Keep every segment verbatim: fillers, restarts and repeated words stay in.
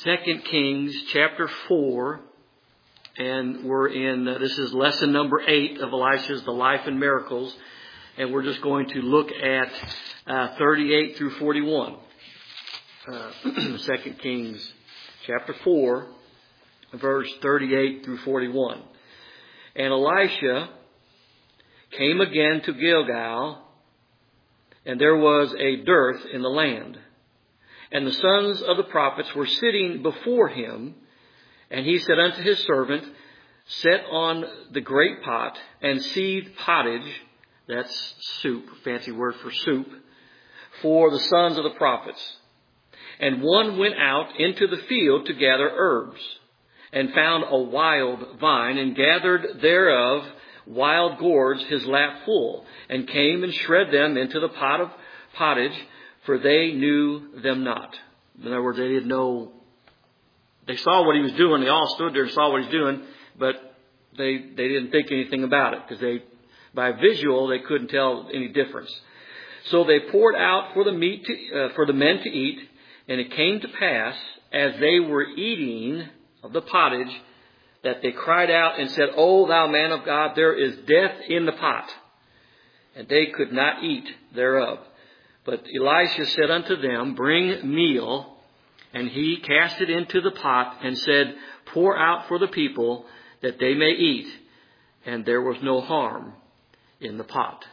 Second Kings chapter four, and we're in, uh, this is lesson number eight of Elisha's The Life and Miracles, and we're just going to look at uh, thirty-eight through forty-one. Uh, Second Kings chapter four, verse thirty-eight through forty-one. And Elisha came again to Gilgal, and there was a dearth in the land. And the sons of the prophets were sitting before him. And he said unto his servant, set on the great pot and seethe pottage, that's soup, fancy word for soup, for the sons of the prophets. And one went out into the field to gather herbs, and found a wild vine, and gathered thereof wild gourds his lap full, and came and shred them into the pot of pottage, for they knew them not. In other words, they didn't know. They saw what he was doing. They all stood there and saw what he's doing, but they they didn't think anything about it, because they, by visual, they couldn't tell any difference. So they poured out for the meat to, uh, for the men to eat, and it came to pass as they were eating of the pottage that they cried out and said, O thou man of God, there is death in the pot. And they could not eat thereof. But Elisha said unto them, bring meal. And he cast it into the pot and said, pour out for the people that they may eat. And there was no harm in the pot.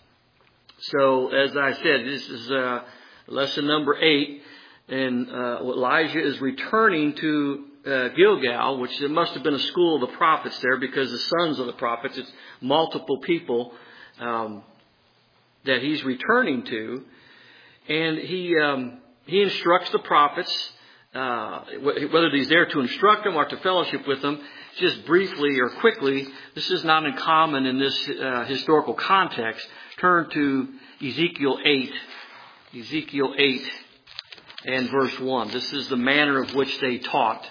So, as I said, this is uh, lesson number eight. And uh, Elijah is returning to uh, Gilgal, which there must have been a school of the prophets there, because the sons of the prophets, it's multiple people um, that he's returning to. And he um, he instructs the prophets, uh, whether he's there to instruct them or to fellowship with them, just briefly or quickly. This is not uncommon in this uh, historical context. Turn to Ezekiel eight. Ezekiel eight and verse one. This is the manner of which they taught.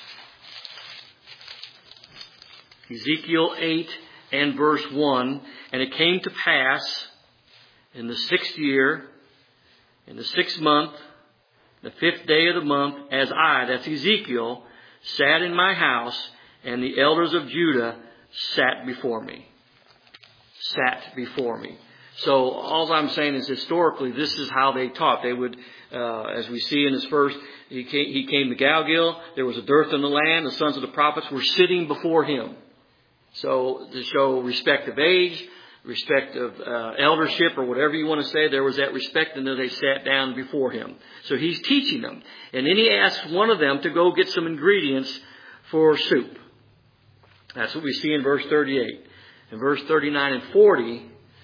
Ezekiel eight and verse one. And it came to pass in the sixth year, in the sixth month, the fifth day of the month, as I, that's Ezekiel, sat in my house, and the elders of Judah sat before me. Sat before me. So all I'm saying is historically, this is how they taught. They would, uh, as we see in his first, he came, he came to Gilgal. There was a dearth in the land. The sons of the prophets were sitting before him. So to show respect of age, respect of uh, eldership, or whatever you want to say, there was that respect, and then they sat down before him. So he's teaching them. And then he asks one of them to go get some ingredients for soup. That's what we see in verse thirty-eight. In verse thirty-nine and forty,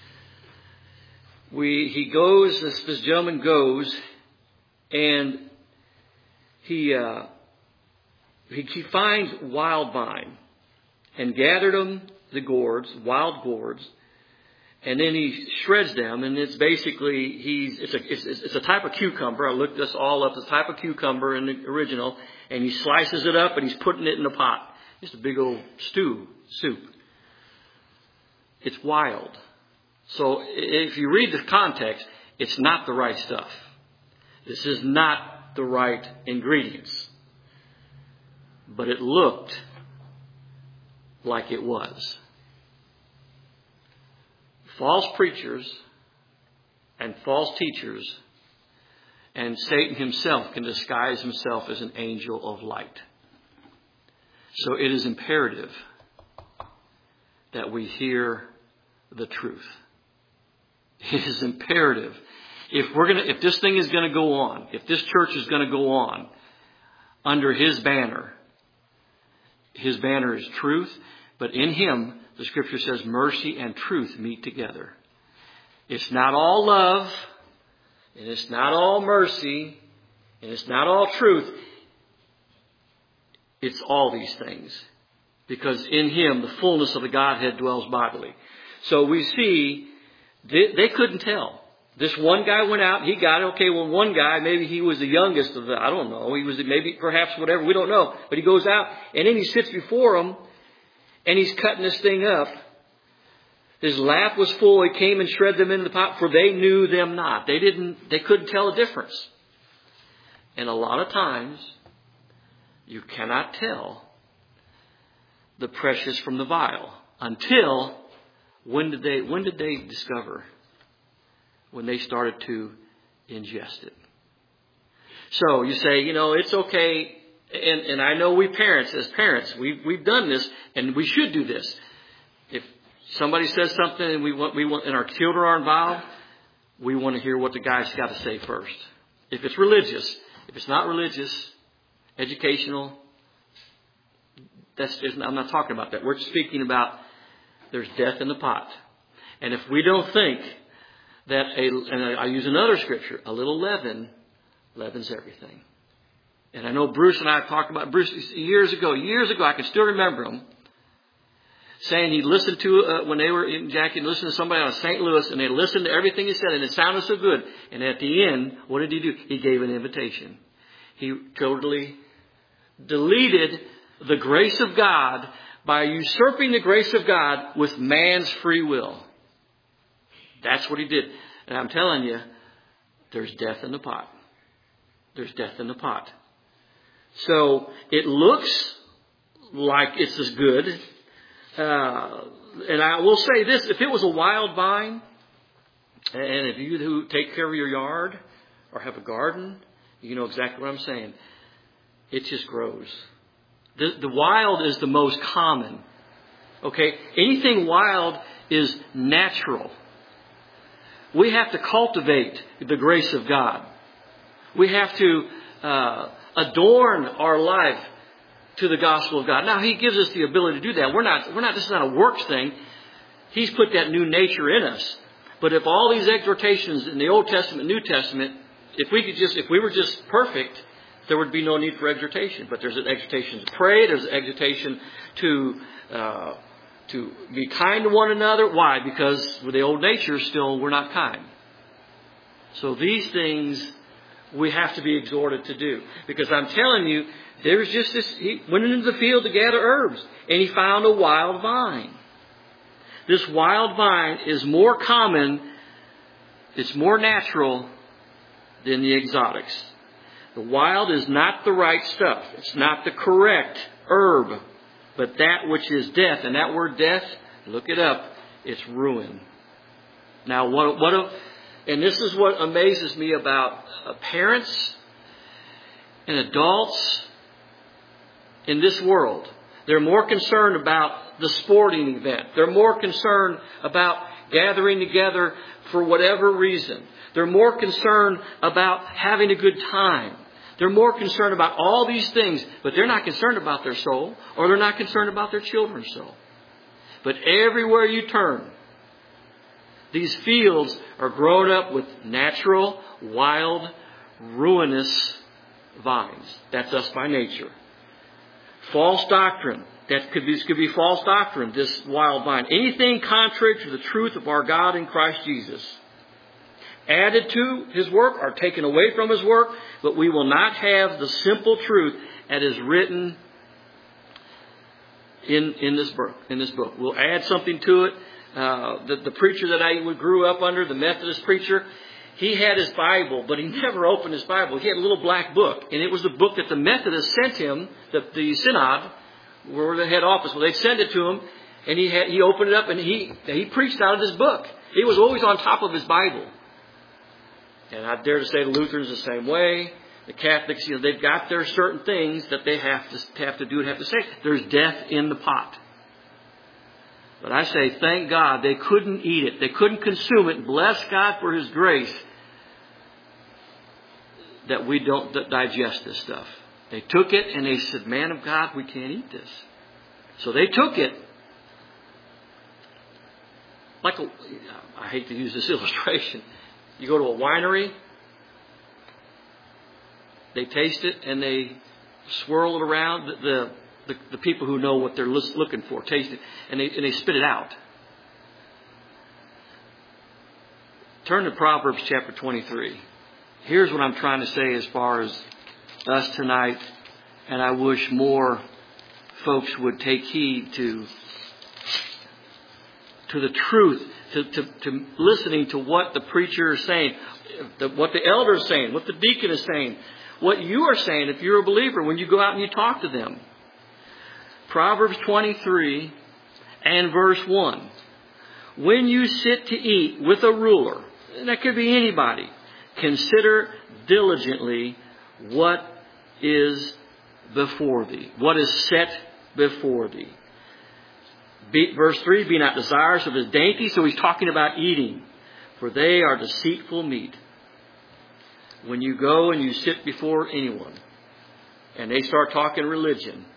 we he goes, this, this gentleman goes, and he, uh, he he finds wild vine, and gathered them, the gourds, wild gourds, and then he shreds them, and it's basically, he's it's a it's, it's a type of cucumber. I looked this all up. It's a type of cucumber in the original, and he slices it up, and he's putting it in a pot. Just a big old stew, soup. It's wild. So if you read the context, it's not the right stuff. This is not the right ingredients. But it looked like it was. False preachers and false teachers, and Satan himself can disguise himself as an angel of light. So it is imperative that we hear the truth. It is imperative. If we're gonna, if this thing is going to go on, if this church is going to go on under his banner, his banner is truth, but in him, the scripture says mercy and truth meet together. It's not all love, and it's not all mercy, and it's not all truth. It's all these things. Because in him, the fullness of the Godhead dwells bodily. So we see, they, they couldn't tell. This one guy went out, he got it. Okay, well, one guy, maybe he was the youngest of the, I don't know. He was maybe, perhaps, whatever, we don't know. But he goes out, and then he sits before them, and he's cutting this thing up. His lap was full. He came and shred them into the pot, for they knew them not. They didn't, they couldn't tell the difference. And a lot of times, You cannot tell the precious from the vile until when did they when did they discover? When they started to ingest it. So you say, you know, it's okay. And, and I know we parents, as parents, we've, we've done this and we should do this. If somebody says something and we want, we want, and our children are involved, we want to hear what the guy's got to say first. If it's religious, if it's not religious, educational, that's just, I'm not talking about that. We're speaking about there's death in the pot. And if we don't think that a, and I use another scripture, a little leaven leavens everything. And I know Bruce and I have talked about Bruce years ago, years ago, I can still remember him saying he listened to, uh, when they were in Jackie, listened to somebody out of Saint Louis, and they listened to everything he said, and it sounded so good. And at the end, what did he do? He gave an invitation. He totally deleted the grace of God by usurping the grace of God with man's free will. That's what he did. And I'm telling you, there's death in the pot. There's death in the pot. So it looks like it's as good. Uh, and I will say this, if it was a wild vine, and if you who take care of your yard or have a garden, you know exactly what I'm saying. It just grows. The, the wild is the most common. Okay? Anything wild is natural. We have to cultivate the grace of God. We have to uh, adorn our life to the gospel of God. Now, He gives us the ability to do that. We're not, we're not, this is not a works thing. He's put that new nature in us. But if all these exhortations in the Old Testament, New Testament, if we could just, if we were just perfect, there would be no need for exhortation. But there's an exhortation to pray. There's an exhortation to, uh, to be kind to one another. Why? Because with the old nature, still we're not kind. So these things we have to be exhorted to do. Because I'm telling you, there was just this, he went into the field to gather herbs, and he found a wild vine. This wild vine is more common, it's more natural than the exotics. The wild is not the right stuff. It's not the correct herb, but that which is death. And that word death, look it up, it's ruin. Now, what, what a, and this is what amazes me about uh, parents and adults in this world. They're more concerned about the sporting event. They're more concerned about gathering together for whatever reason. They're more concerned about having a good time. They're more concerned about all these things, but they're not concerned about their soul, or they're not concerned about their children's soul. But everywhere you turn, these fields are grown up with natural, wild, ruinous vines. That's us by nature. False doctrine. That could be, this could be false doctrine, this wild vine. Anything contrary to the truth of our God in Christ Jesus. Added to His work or taken away from His work, but we will not have the simple truth that is written in, in this book. In this book, we'll add something to it. Uh, the, the preacher that I grew up under, the Methodist preacher, he had his Bible, but he never opened his Bible. He had a little black book, and it was the book that the Methodists sent him, the, the synod, where the head office. Well, they sent it to him, and he had, he opened it up, and he he preached out of this book. He was always on top of his Bible. And I dare to say the Lutherans the same way. The Catholics, you know, they've got their certain things that they have to have to do and have to say. There's death in the pot. But I say, thank God they couldn't eat it. They couldn't consume it. Bless God for His grace that we don't digest this stuff. They took it and they said, man of God, we can't eat this. So they took it. Like a, I hate to use this illustration. You go to a winery, they taste it and they swirl it around. The, the, the, the people who know what they're looking for taste it and they, and they spit it out. Turn to Proverbs chapter twenty-three. Here's what I'm trying to say as far as us tonight, and I wish more folks would take heed to to the truth, to, to, to listening to what the preacher is saying, the, what the elder is saying, what the deacon is saying, what you are saying if you're a believer when you go out and you talk to them. Proverbs twenty-three and verse one. When you sit to eat with a ruler, and that could be anybody, consider diligently what is before thee. What is set before thee. Be, verse three, be not desirous of his dainty. So he's talking about eating. For they are deceitful meat. When you go and you sit before anyone and they start talking religion,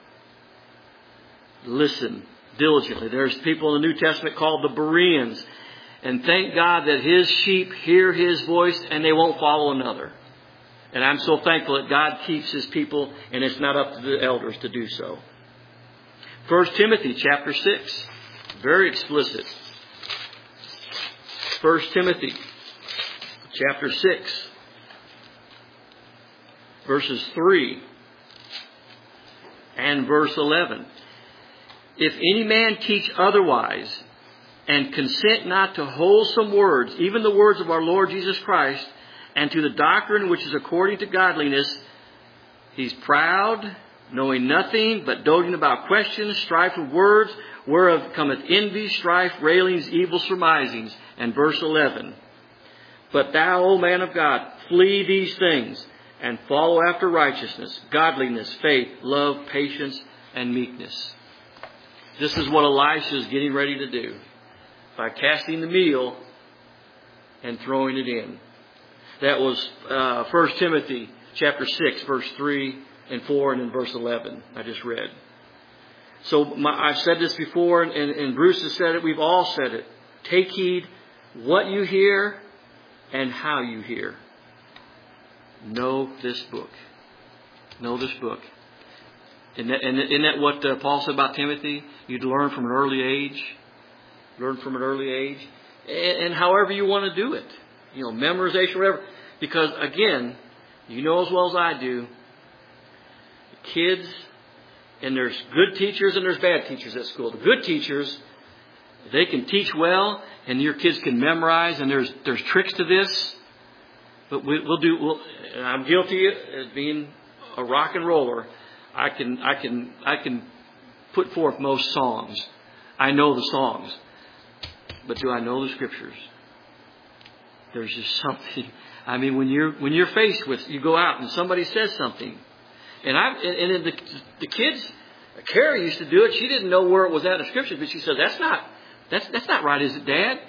listen diligently. There's people in the New Testament called the Bereans. And thank God that his sheep hear his voice and they won't follow another. And I'm so thankful that God keeps his people and it's not up to the elders to do so. First Timothy chapter six. Very explicit. First Timothy chapter six. Verses three and verse eleven. If any man teach otherwise, and consent not to wholesome words, even the words of our Lord Jesus Christ, and to the doctrine which is according to godliness, he's proud, knowing nothing, but doting about questions, strife of words, whereof cometh envy, strife, railings, evil surmisings. And verse eleven. But thou, O man of God, flee these things, and follow after righteousness, godliness, faith, love, patience, and meekness. This is what Elisha is getting ready to do by casting the meal and throwing it in. That was uh, First Timothy chapter six, verse three and four, and in verse eleven I just read. So my, I've said this before, and, and Bruce has said it. We've all said it. Take heed what you hear and how you hear. Know this book. Know this book. Isn't that, isn't that what uh, Paul said about Timothy? You'd learn from an early age. Learn from an early age. And, and however you want to do it. You know, memorization, whatever. Because, again, you know as well as I do, kids, and there's good teachers and there's bad teachers at school. The good teachers, they can teach well, and your kids can memorize, and there's there's tricks to this. But we, we'll do. We'll, and I'm guilty as being a rock and roller. I can I can I can put forth most songs. I know the songs, but do I know the scriptures? There's just something. I mean, when you're when you're faced with, you go out and somebody says something, and I and, and the the kids, Carrie used to do it. She didn't know where it was at in the scriptures, but she said, "That's not that's that's not right, is it, Dad?"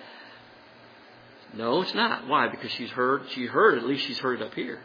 No, it's not. Why? Because she's heard. She heard. At least she's heard it up here.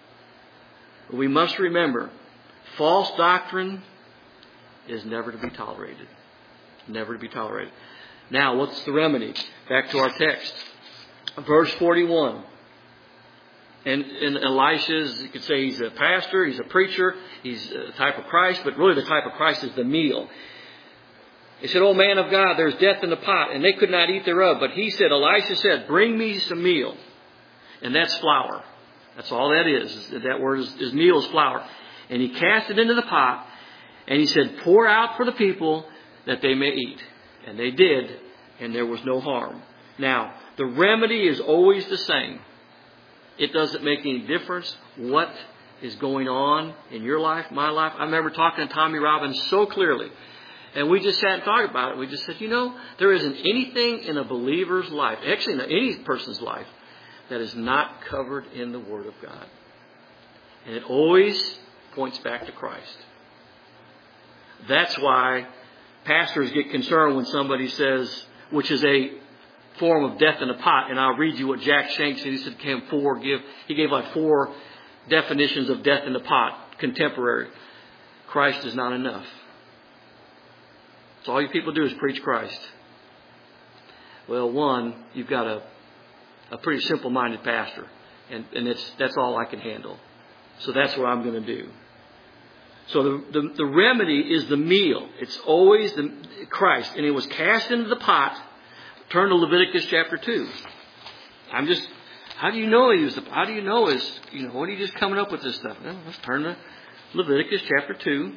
But we must remember, false doctrine is never to be tolerated. Never to be tolerated. Now, what's the remedy? Back to our text. Verse forty-one. And, and Elisha is, you could say he's a pastor, he's a preacher, he's a type of Christ, but really the type of Christ is the meal. He said, "O man of God, there's death in the pot, and they could not eat thereof." But he said, Elisha said, "Bring me some meal." And that's flour. That's all that is. That word is, is meal is flour. And he cast it into the pot, and he said, "Pour out for the people that they may eat." And they did, and there was no harm. Now, the remedy is always the same. It doesn't make any difference what is going on in your life, my life. I remember talking to Tommy Robbins so clearly. And we just sat and talked about it. We just said, you know, there isn't anything in a believer's life, actually in any person's life, that is not covered in the Word of God. And it always points back to Christ. That's why pastors get concerned when somebody says, which is a form of death in a pot. And I'll read you what Jack Shanks said. He said, "Came four give." He gave like four definitions of death in the pot, contemporary. Christ is not enough. So all you people do is preach Christ. Well, one, you've got a a pretty simple-minded pastor, and and it's that's all I can handle. So that's what I'm going to do. So the, the the remedy is the meal. It's always the Christ, and it was cast into the pot. Turn to Leviticus chapter two. I'm just, how do you know he was the, how do you know is, you know, what are you just coming up with this stuff? Well, let's turn to Leviticus chapter two.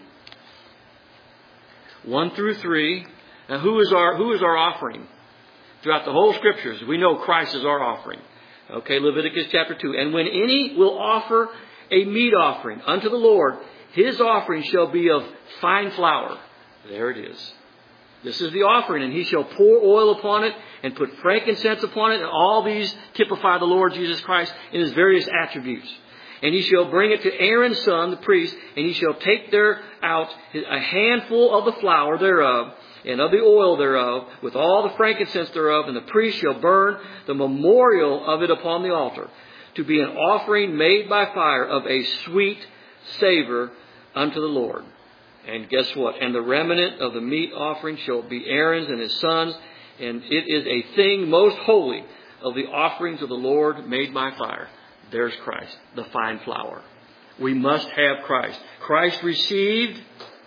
One through three. Now who is our, who is our offering? Throughout the whole scriptures, we know Christ is our offering. Okay, Leviticus chapter two. "And when any will offer a meat offering unto the Lord, his offering shall be of fine flour. There it is. This is the offering, and he shall pour oil upon it and put frankincense upon it. And all these typify the Lord Jesus Christ in his various attributes. And he shall bring it to Aaron's son, the priest, and he shall take there out a handful of the flour thereof, and of the oil thereof, with all the frankincense thereof, and the priest shall burn the memorial of it upon the altar, to be an offering made by fire of a sweet savor unto the Lord. And guess what? And the remnant of the meat offering shall be Aaron's and his sons, and it is a thing most holy of the offerings of the Lord made by fire. There's Christ, the fine flour. We must have Christ. Christ received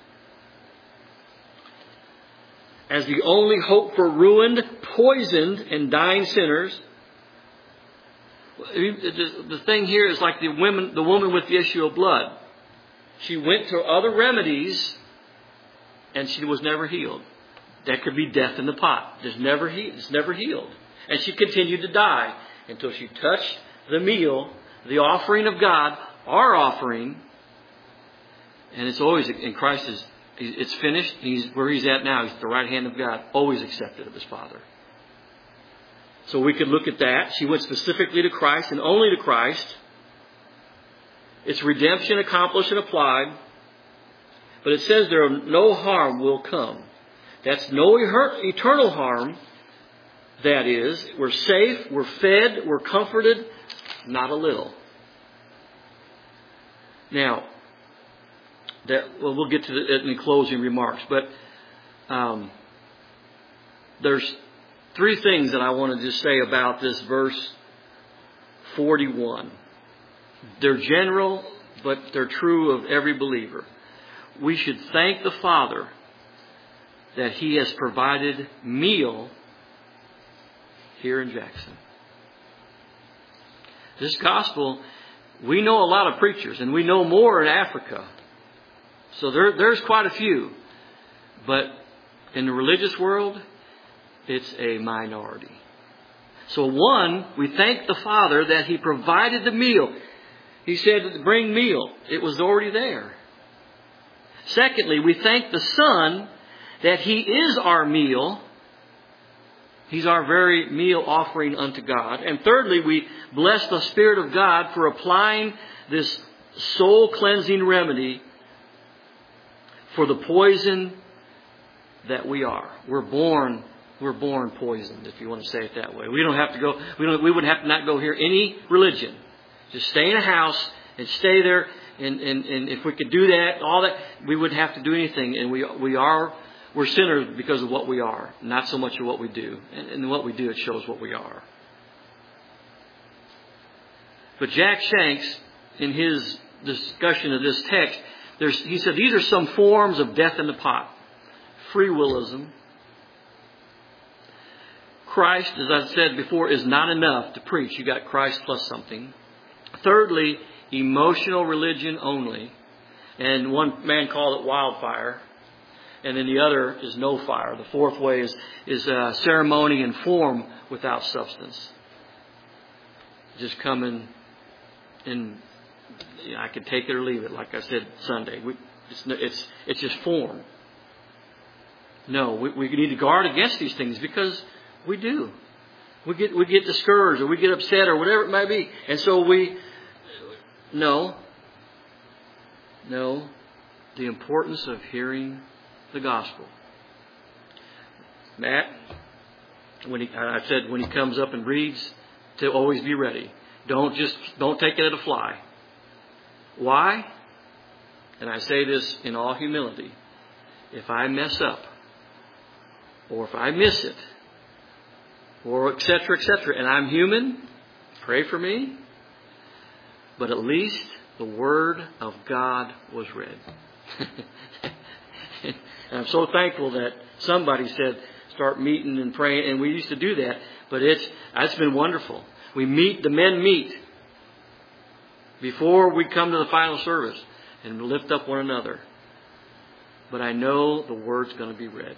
as the only hope for ruined, poisoned, and dying sinners. The thing here is like the woman, the woman with the issue of blood. She went to other remedies, and she was never healed. That could be death in the pot. It's never, he, it's never healed. And she continued to die until she touched the meal, the offering of God, our offering. And it's always, in Christ, is it's finished. He's where he's at now. He's at the right hand of God, always accepted of his Father. So we could look at that. She went specifically to Christ and only to Christ. It's redemption accomplished and applied. But it says there no harm will come. That's no eternal harm. That is, we're safe, we're fed, we're comforted, not a little. Now, that well, we'll get to it in the closing remarks. But um, there's three things that I want to just say about this verse forty-one. They're general, but they're true of every believer. We should thank the Father that he has provided meal here in Jackson. This gospel, we know a lot of preachers, and we know more in Africa. So there, there's quite a few. But in the religious world, it's a minority. So one, we thank the Father that he provided the meal. He said, bring meal. It was already there. Secondly, we thank the Son that he is our meal. He's our very meal offering unto God. And thirdly, we bless the Spirit of God for applying this soul cleansing remedy for the poison that we are. We're born, we're born poisoned, if you want to say it that way. We don't have to go, we don't, we wouldn't have to not go hear any religion. Just stay in a house and stay there. And, and, and if we could do that, all that, we wouldn't have to do anything. And we, we are, we're sinners because of what we are, not so much of what we do. And, and what we do, it shows what we are. But Jack Shanks, in his discussion of this text, there's, he said these are some forms of death in the pot. Free willism. Christ, as I've said before, is not enough to preach. You got Christ plus something. Thirdly, emotional religion only. And one man called it wildfire. And then the other is no fire. The fourth way is, is uh, ceremony and form without substance. Just coming in, you know, I could take it or leave it, like I said Sunday. We, it's, it's, it's just form. No, we, we need to guard against these things because we do. We get, we get discouraged or we get upset or whatever it may be. And so we, no, no, the importance of hearing the gospel. Matt, when he, I said when he comes up and reads, to always be ready. Don't just, don't take it at a fly. Why? And I say this in all humility. If I mess up, or if I miss it, or et cetera, et cetera, and I'm human, pray for me. But at least the Word of God was read. And I'm so thankful that somebody said, start meeting and praying. And we used to do that. But it's, it's been wonderful. We meet, the men meet before we come to the final service and lift up one another. But I know the Word's going to be read.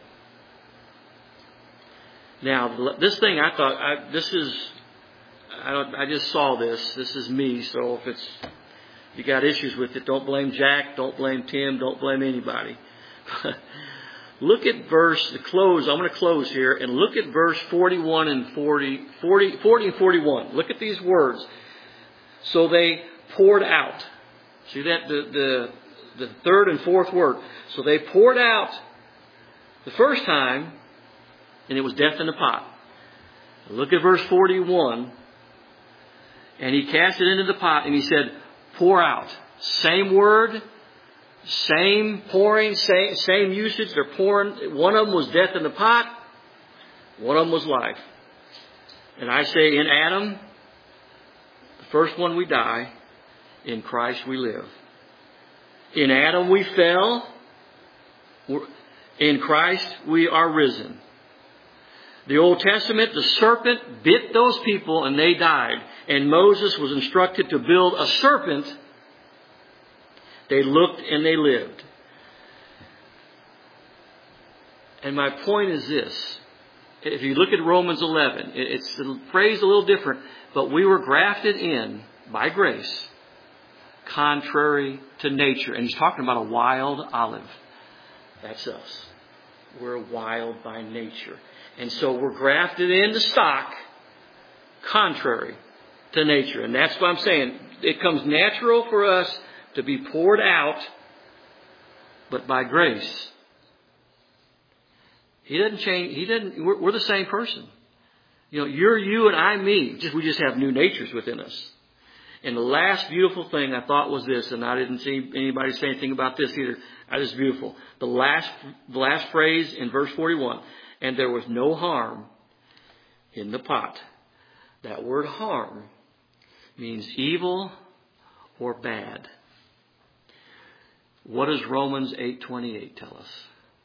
Now, this thing I thought, I, this is, I, don't, I just saw this. This is me. So if it's you got issues with it, don't blame Jack, don't blame Tim, don't blame anybody. Look at verse, the close, I'm going to close here, and look at verse forty-one and forty, forty, forty and forty-one. Look at these words. So they poured out. See that? The, the, the third and fourth word. So they poured out the first time, and it was death in the pot. Look at verse forty-one. And he cast it into the pot, and he said, pour out. Same word. Same pouring, same, same usage. They're pouring. One of them was death in the pot. One of them was life. And I say in Adam, the first one we die. In Christ we live. In Adam we fell. In Christ we are risen. The Old Testament, the serpent bit those people and they died. And Moses was instructed to build a serpent. They looked and they lived. And my point is this. If you look at Romans eleven, it's phrased a little different, but we were grafted in by grace, contrary to nature. And he's talking about a wild olive. That's us. We're wild by nature. And so we're grafted into stock, contrary to nature. And that's what I'm saying. It comes natural for us to be poured out, but by grace. He doesn't change. He doesn't. We're, we're the same person. You know, you're you and I'm me. Just we just have new natures within us. And the last beautiful thing I thought was this, and I didn't see anybody say anything about this either. That is beautiful. The last, the last phrase in verse forty-one. And there was no harm in the pot. That word harm means evil or bad. What does Romans eight twenty-eight tell us?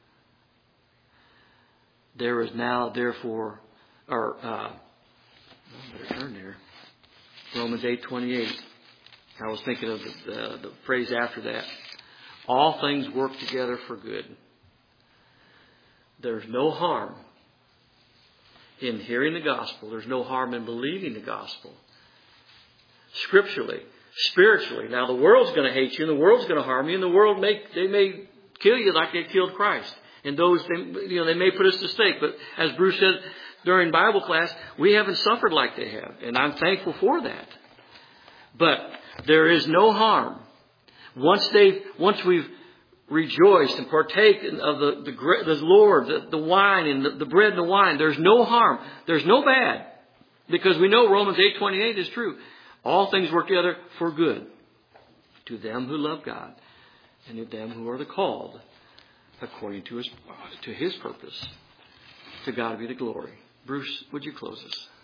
There is now, therefore, or uh, I better turn there. Romans eight twenty-eight. I was thinking of the, the, the phrase after that. All things work together for good. There's no harm in hearing the gospel. There's no harm in believing the gospel. Scripturally, spiritually. Now the world's going to hate you, and the world's going to harm you, and the world may they may kill you like they killed Christ. And those they, you know they may put us to stake. But as Bruce said during Bible class, we haven't suffered like they have, and I'm thankful for that. But there is no harm once they once we've rejoiced and partake of the, the, the Lord, the, the wine and the, the bread and the wine. There's no harm. There's no bad. Because we know Romans eight twenty-eight is true. All things work together for good to them who love God and to them who are the called according to his, to his purpose. To God be the glory. Bruce, would you close us?